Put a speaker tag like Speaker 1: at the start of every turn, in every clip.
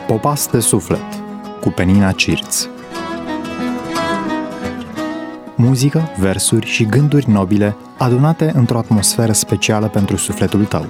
Speaker 1: Popas de suflet cu Penina Cirț. Muzică, versuri și gânduri nobile adunate într-o atmosferă specială pentru sufletul tău.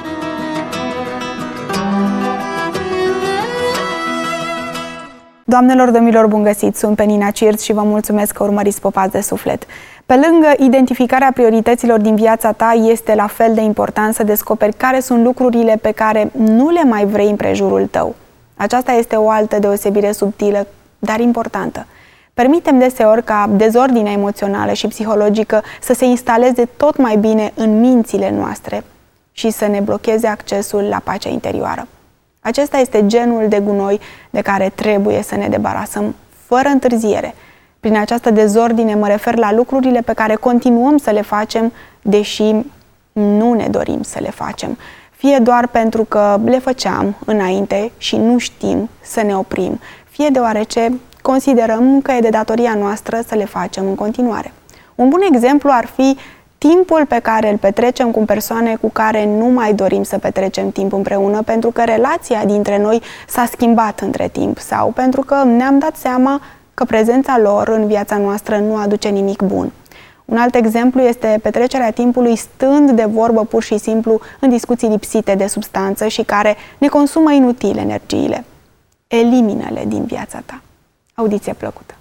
Speaker 2: Doamnelor, domnilor, bun găsit! Sunt Penina Cirț și vă mulțumesc că urmăriți Popas de suflet. Pe lângă identificarea priorităților din viața ta, este la fel de important să descoperi care sunt lucrurile pe care nu le mai vrei în prejurul tău. Aceasta este o altă deosebire subtilă, dar importantă. Permitem deseori ca dezordinea emoțională și psihologică să se instaleze tot mai bine în mințile noastre și să ne blocheze accesul la pacea interioară. Acesta este genul de gunoi de care trebuie să ne debarasăm fără întârziere. Prin această dezordine mă refer la lucrurile pe care continuăm să le facem, deși nu ne dorim să le facem. Fie doar pentru că le făceam înainte și nu știm să ne oprim, fie deoarece considerăm că e de datoria noastră să le facem în continuare. Un bun exemplu ar fi timpul pe care îl petrecem cu persoane cu care nu mai dorim să petrecem timp împreună pentru că relația dintre noi s-a schimbat între timp sau pentru că ne-am dat seama că prezența lor în viața noastră nu aduce nimic bun. Un alt exemplu este petrecerea timpului stând de vorbă pur și simplu în discuții lipsite de substanță și care ne consumă inutil energiile. Elimină-le din viața ta. Audiție plăcută!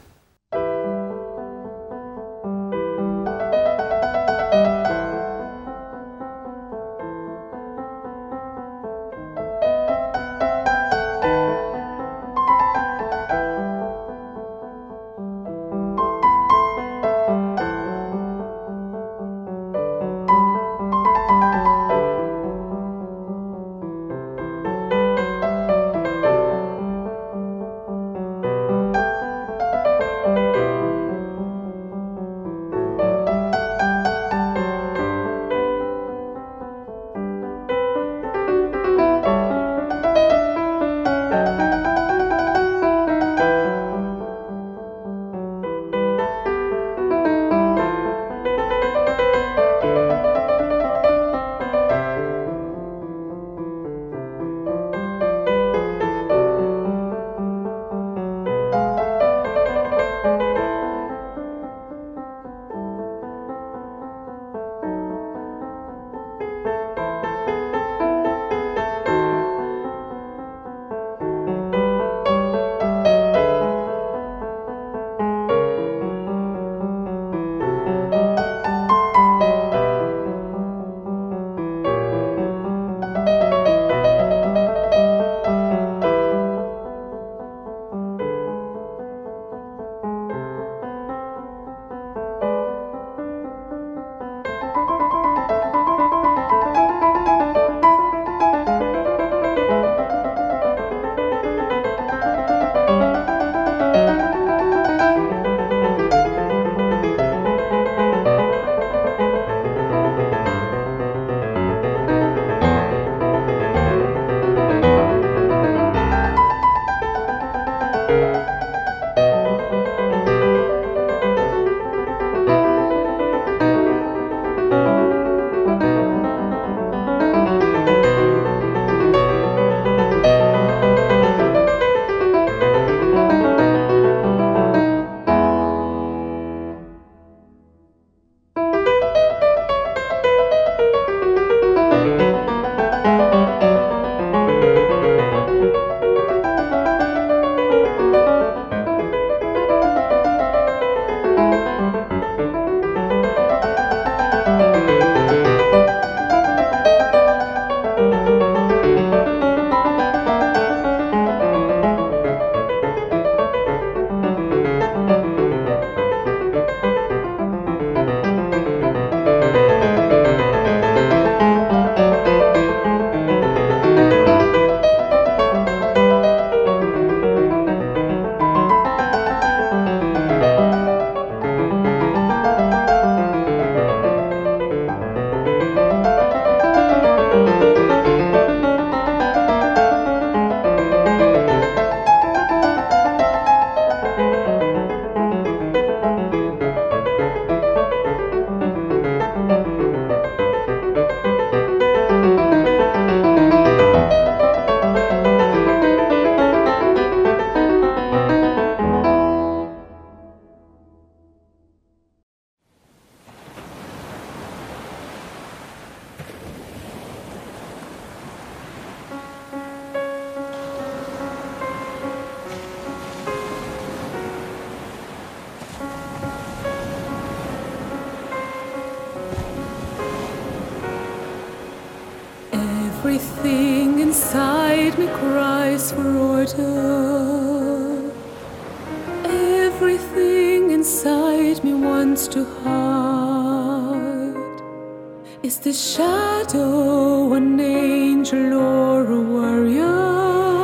Speaker 3: Everything inside me cries for order. Everything inside me wants to hide. Is the shadow an angel or a warrior?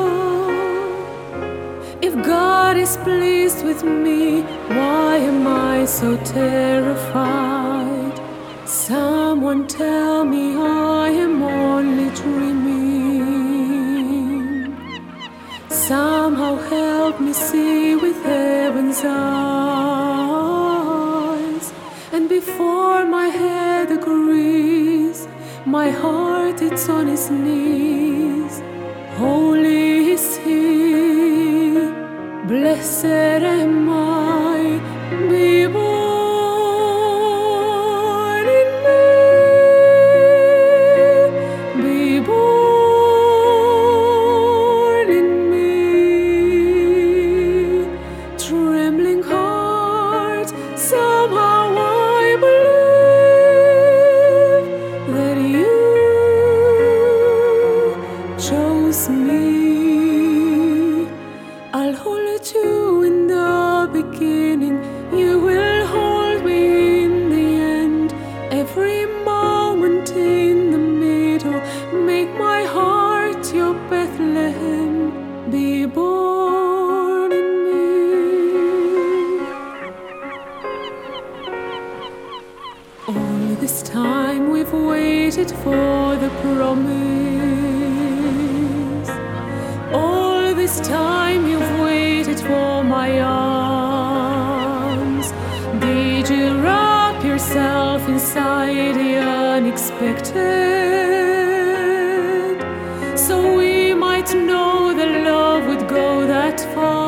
Speaker 3: If God is pleased with me, why am I so terrified? Someone tell me I am only dreaming. Somehow help me see with heaven's eyes. And before my head agrees, my heart it's on its knees. Holy is He, blessed am I, be born. For the promise, all this time you've waited for my arms. Did you wrap yourself inside the unexpected, so we might know that love would go that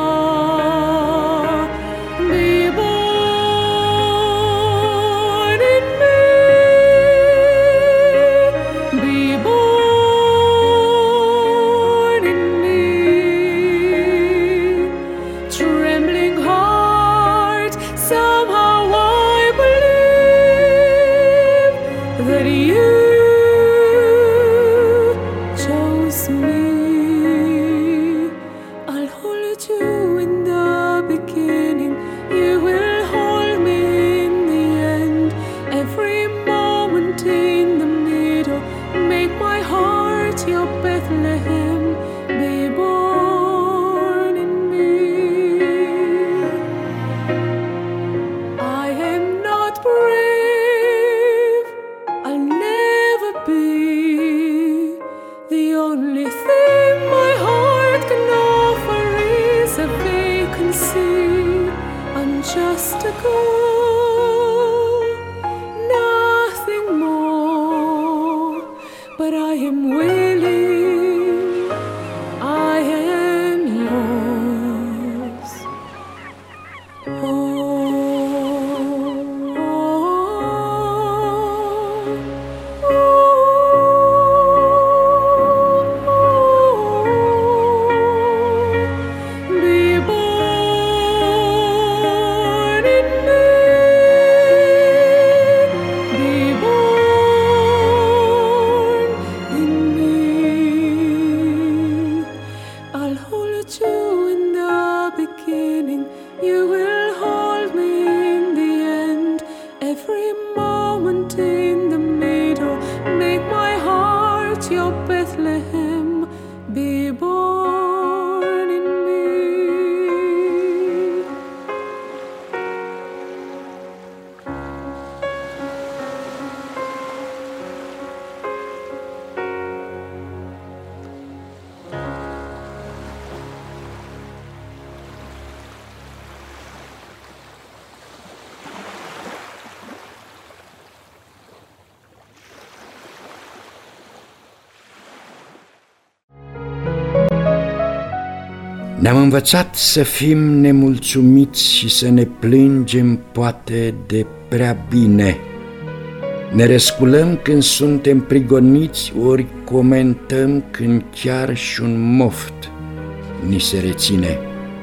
Speaker 3: far? Be born in me.
Speaker 4: Ne-am învățat să fim nemulțumiți și să ne plângem poate de prea bine. Ne răsculăm când suntem prigoniți, ori comentăm când chiar și un moft ni se reține.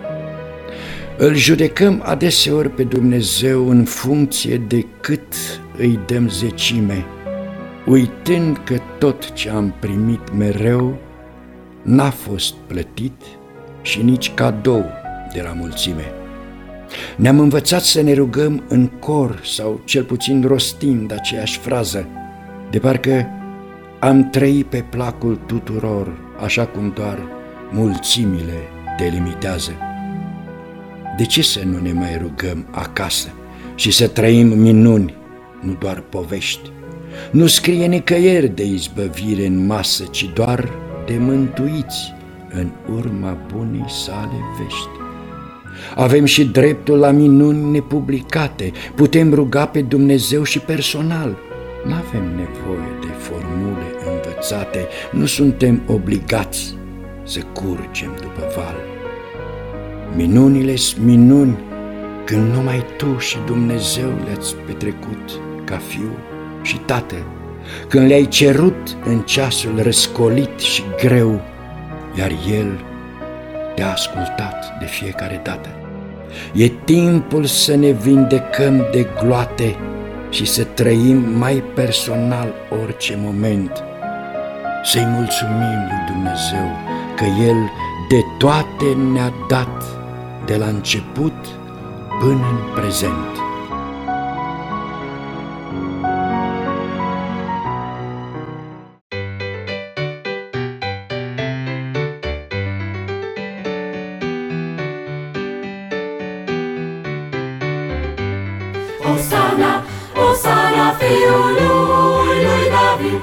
Speaker 4: Îl judecăm adeseori pe Dumnezeu în funcție de cât îi dăm zecime. uitând că tot ce am primit mereu n-a fost plătit și nici cadou de la mulțime. Ne-am învățat să ne rugăm în cor sau cel puțin rostind aceeași frază, de parcă am trăit pe placul tuturor, așa cum doar mulțimile delimitează. De ce să nu ne mai rugăm acasă și să trăim minuni, nu doar povești? Nu scrie nicăieri de izbăvire în masă, ci doar de mântuiți în urma bunei sale vești. Avem și dreptul la minuni nepublicate, putem ruga pe Dumnezeu și personal. N-avem nevoie de formule învățate, nu suntem obligați să curgem după val. Minunile-s minuni când numai tu și Dumnezeu le-ați petrecut ca fiu și tată, când le-ai cerut în ceasul răscolit și greu, iar El te-a ascultat de fiecare dată. E timpul să ne vindecăm de gloate și să trăim mai personal orice moment. Să-i mulțumim lui Dumnezeu că El de toate ne-a dat, de la început până în prezent.
Speaker 3: Osana, Osana, fiului lui David.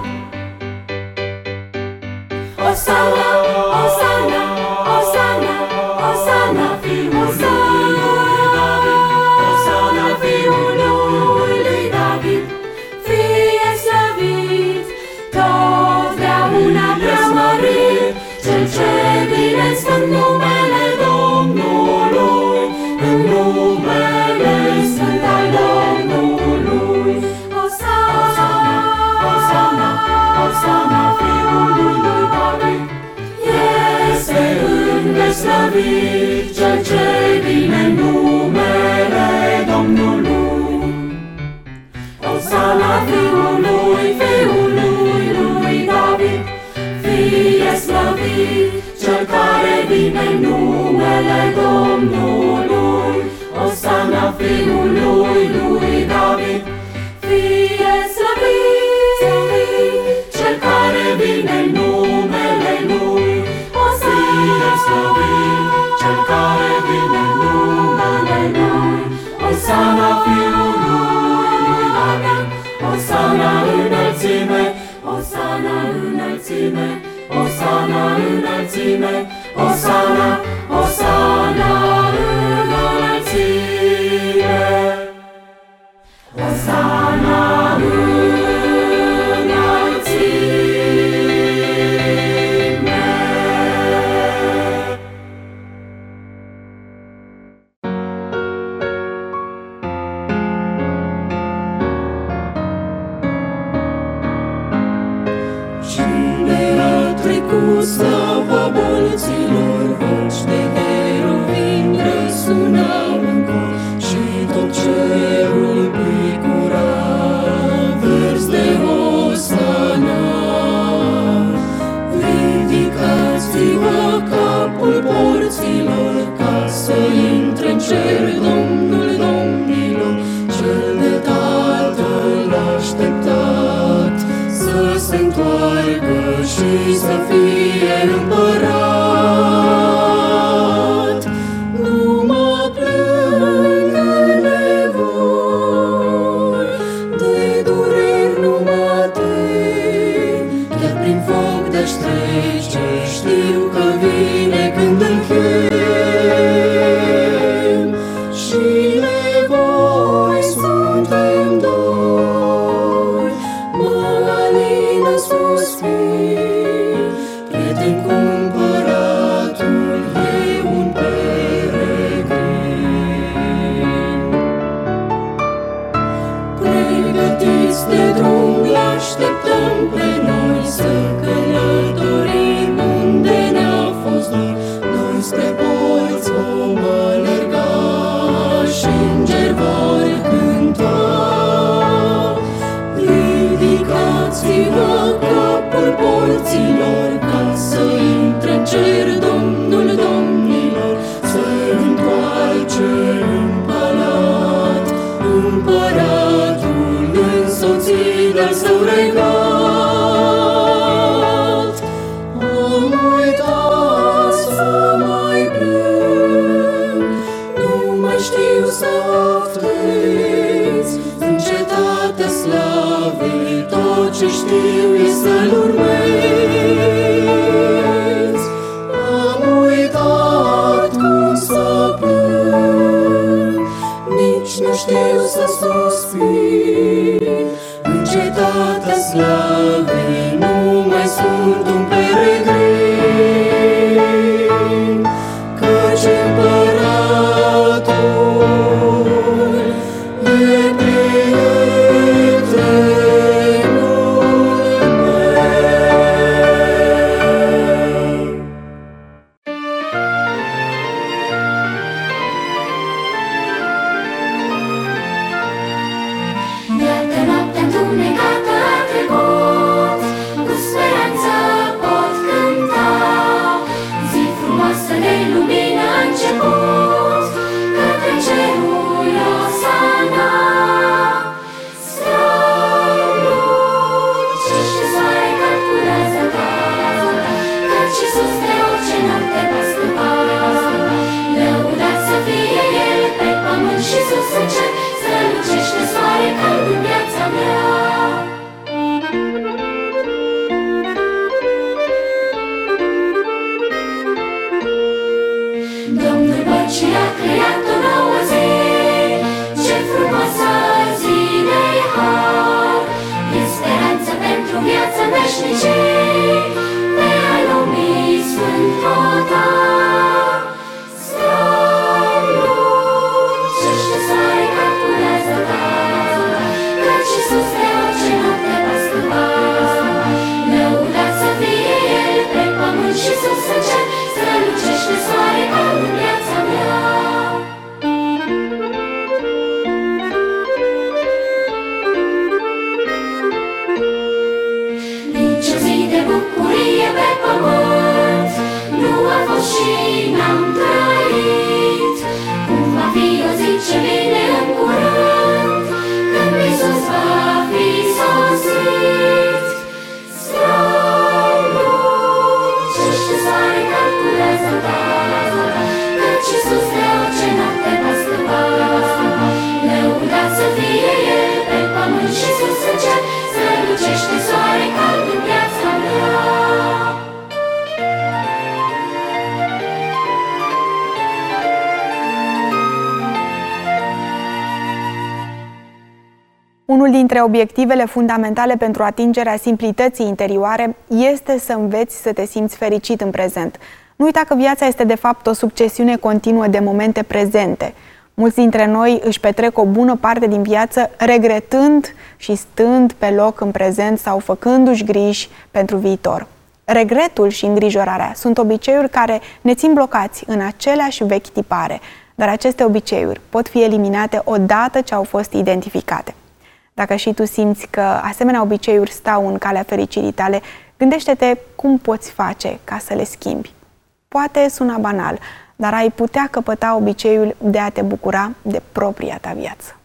Speaker 3: Osana, Osana, Osana, Osana, fiului lui David. Osana, fiului lui David. Fie slăvit, totdeauna preamărit, cel ce vine în sfânt numele Domnului, în numele sfânt al Domnului. Osana, Osana, Osana, fiului lui David. Este îndeslăvit cel ce vine în numele Domnului. Osana, fiului lui David. Fie slăvit cel care vine în numele Domnului. Osana, fiului lui David. Fie slăvit cel care vine în numele Lui. Osana, cel care vine în numele Lui. Osana, fiului lui David. Osana, înălțime, Osana, înălțime, Osana, înălțime, Osana, Osana, înălțime. Osana, înălțime. Cine a trecut slava bolților, voci de heruvim răsunau în cor, și tot cerul picura vers de Osana. Ridicați-vă capul porților, ca să intre în cer Domnul domnilor, cel de Tatăl așteptat, să se întoarcă și să fie împărat. Nu mă plâng în nevoi, de dureri nu mă tem, chiar prin foc de-aș trece, știu că vine când îl chem. Și nevoi suntem doi, mă alină suspin, prieten cumpăratul e un peregrin. Pregătiți de drum, l-așteptăm pe noi, să călătorim unde ne-a fost dor. Noi spre
Speaker 2: Unul dintre obiectivele fundamentale pentru atingerea simplității interioare este să înveți să te simți fericit în prezent. Nu uita că viața este de fapt o succesiune continuă de momente prezente. Mulți dintre noi își petrec o bună parte din viață regretând și stând pe loc în prezent sau făcându-și griji pentru viitor. Regretul și îngrijorarea sunt obiceiuri care ne țin blocați în aceleași vechi tipare, dar aceste obiceiuri pot fi eliminate odată ce au fost identificate. Dacă și tu simți că asemenea obiceiuri stau în calea fericirii tale, gândește-te cum poți face ca să le schimbi. Poate suna banal, dar ai putea căpăta obiceiul de a te bucura de propria ta viață.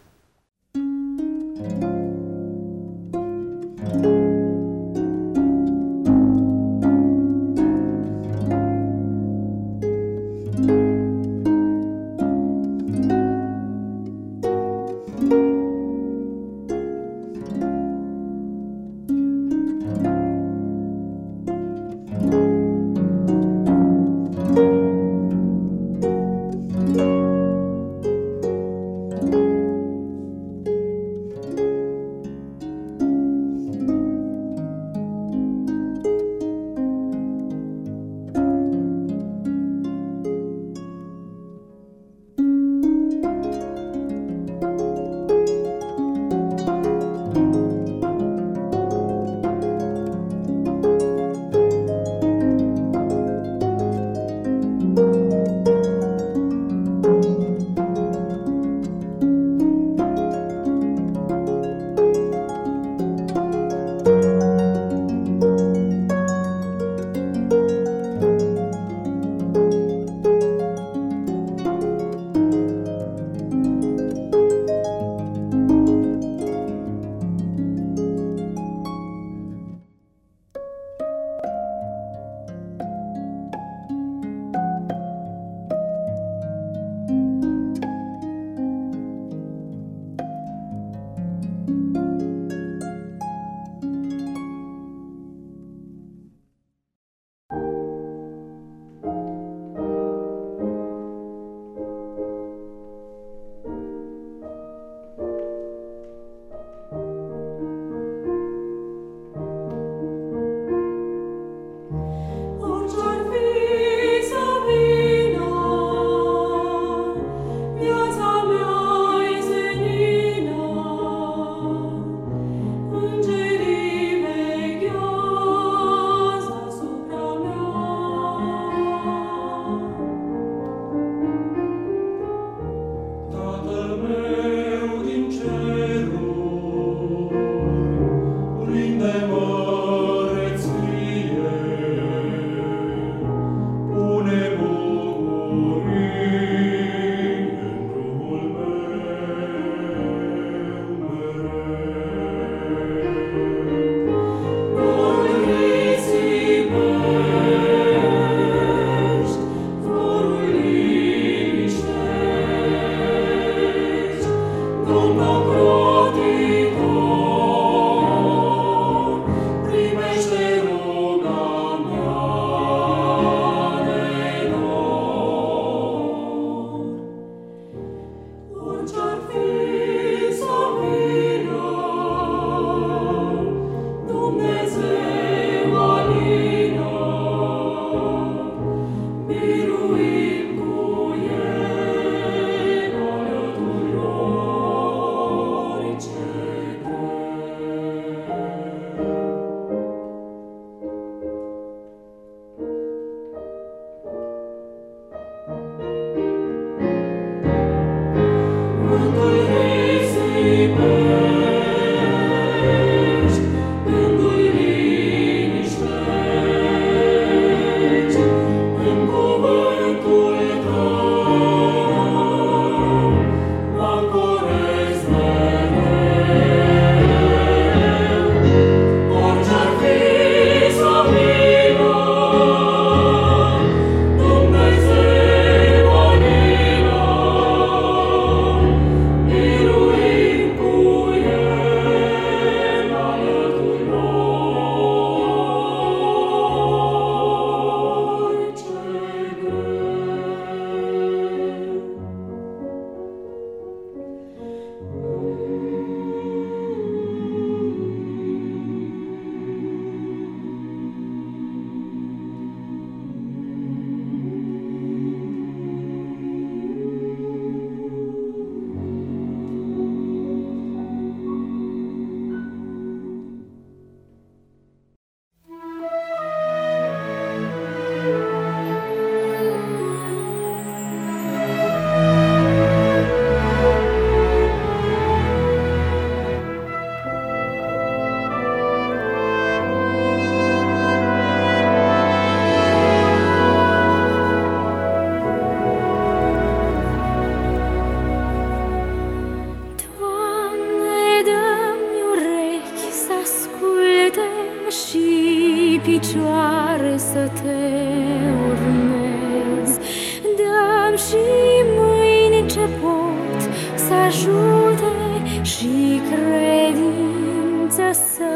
Speaker 3: te urmez. Dă-mi și mâini ce pot să ajute și credință să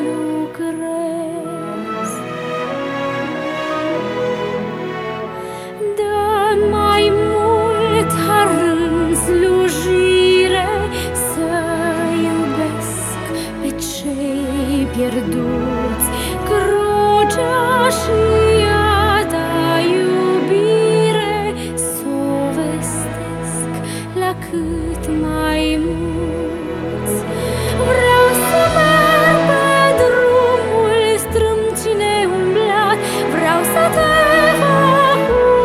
Speaker 3: lucrez. Dă-mi mai mult har în slujire, să iubesc pe cei pierduți. Crucea și a ta iubire s-o vestesc la cât mai mulți. Vreau să merg pe drumul strâmb ce neumblat, vreau să te fac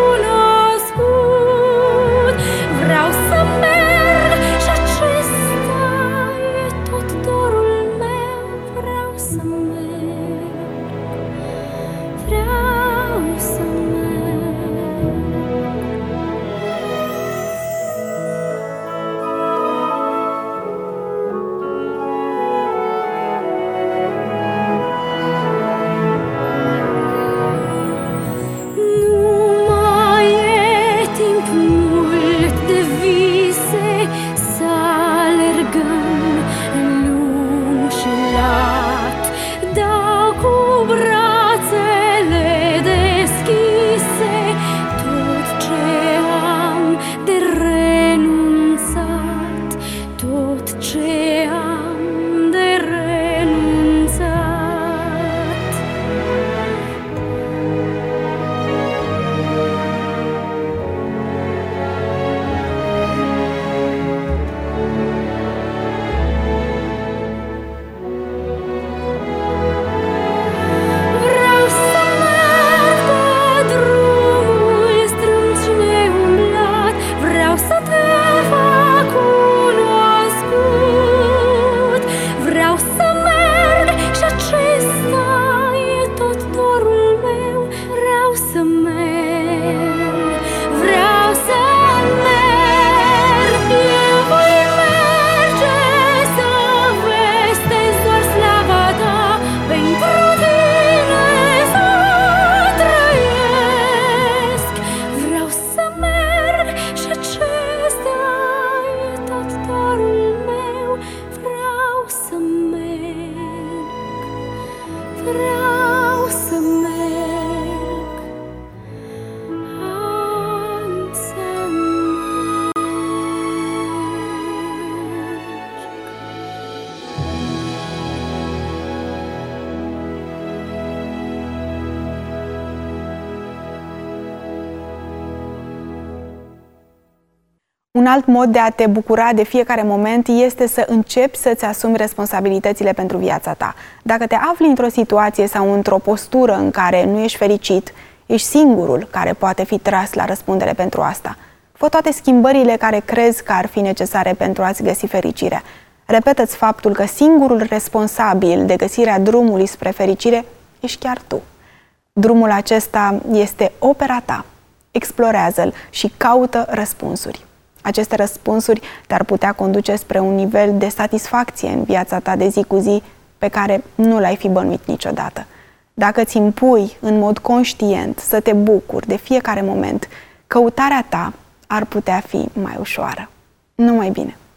Speaker 3: cunoscut. Vreau să merg și acesta e tot dorul meu. Vreau să merg, vreau să merg. Nu mai e timp mult de vise, să alergăm în lung și lat. Dau cu brațele deschise tot ce am de renunțat, tot ce am de renunțat. Vreau să merg pe drumul strâmb și neumblat, vreau să te fac cunoscut. Vreau să merg și acesta e tot dorul meu. Vreau să merg, vreau să merg. Eu voi merge să vestesc doar slava ta, pentru tine să trăiesc. Vreau să merg și acesta e tot dorul meu. Vreau să merg, vreau să merg, am să merg.
Speaker 2: Un alt mod de a te bucura de fiecare moment este să începi să-ți asumi responsabilitățile pentru viața ta. Dacă te afli într-o situație sau într-o postură în care nu ești fericit, ești singurul care poate fi tras la răspundere pentru asta. Fă toate schimbările care crezi că ar fi necesare pentru a-ți găsi fericirea. Repetă-ți faptul că singurul responsabil de găsirea drumului spre fericire ești chiar tu. Drumul acesta este opera ta. Explorează-l și caută răspunsuri. Aceste răspunsuri te-ar putea conduce spre un nivel de satisfacție în viața ta de zi cu zi pe care nu l-ai fi bănuit niciodată. Dacă îți impui în mod conștient să te bucuri de fiecare moment, căutarea ta ar putea fi mai ușoară. Numai bine!